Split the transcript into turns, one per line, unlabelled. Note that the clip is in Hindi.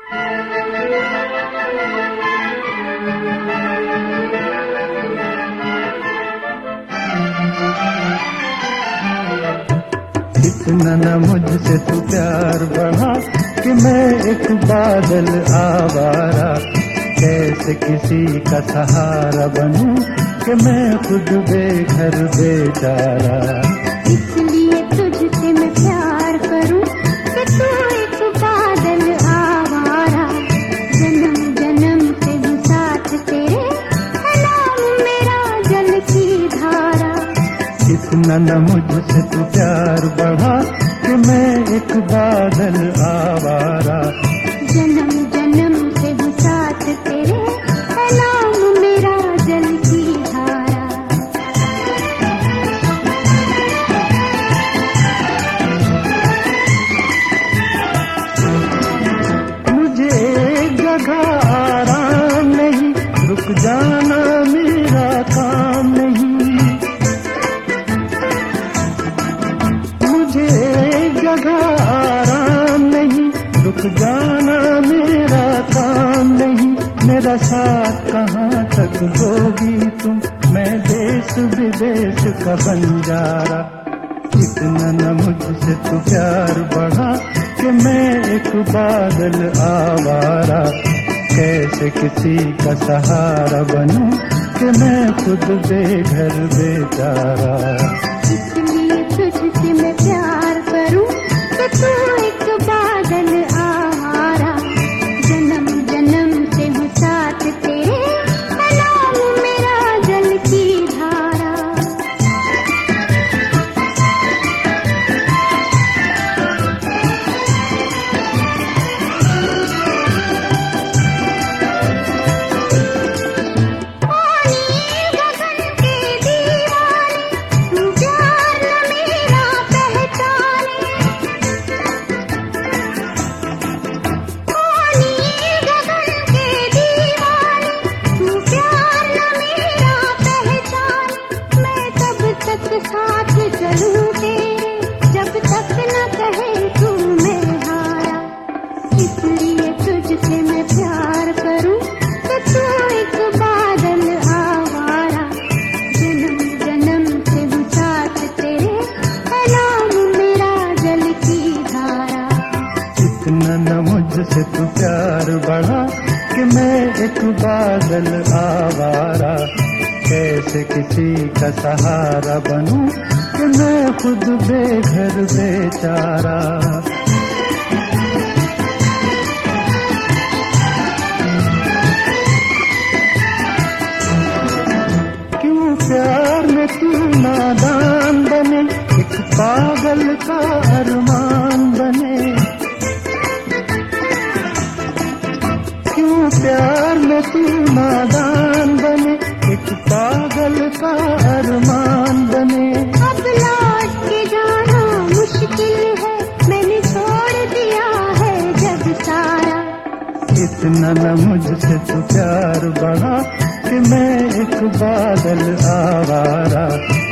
इतना न मुझसे तू प्यार बढ़ा कि मैं एक बादल आवारा, कैसे किसी का सहारा बनूं कि मैं खुद बेघर बेचारा।
इसलिए तुझसे मैं प्यार करूं कि तू एक बादल आवारा, जन्म जन्म से हूँ साथ तेरे, नाम मेरा जल की धारा।
इतना न मुझसे तू प्यार बढ़ा कि मैं एक बादल आवारा,
जन्म जन्म से हूँ साथ तेरे, नाम मेरा जल की धारा।
मुझे एक जगह आराम नहीं, रुक जाना मेरा काम नहीं। मुझे एक जगह आराम नहीं, रुक जाना मेरा काम नहीं। मेरा साथ कहाँ तक दोगी तुम, मैं देश विदेश का बंजारा। इतना न मुझसे तू प्यार बढ़ा कि मैं एक बादल आवारा, कैसे किसी का सहारा बनूं कि मैं खुद बेघर बेचारा।
इसलिए तुझसे मैं प्यार करूं कि तू एक बादल आवारा, जन्म जन्म से हूँ साथ तेरे, नाम मेरा जल की धारा। साथ चलूं तेरे, जब तक न कहे तू मैं हारा। इसलिए तुझसे मैं प्यार करूं कि तू एक बादल आवारा, जन्म जन्म से हूँ साथ तेरे, नाम मेरा जल की धारा।
इतना न मुझसे तू प्यार बढ़ा कि मैं एक बादल आवारा, कैसे किसी का सहारा बनूं कि मैं खुद बेघर बेचारा। क्यों प्यार में तू नादान बने, एक पागल का अरमान बने। क्यों प्यार में तू नादान बने, एक पागल का अरमान बने।
अब लौट के जाना मुश्किल है, मैंने छोड़ दिया है जग सारा।
इतना न मुझसे तू प्यार बढ़ा कि मैं एक बादल आवारा,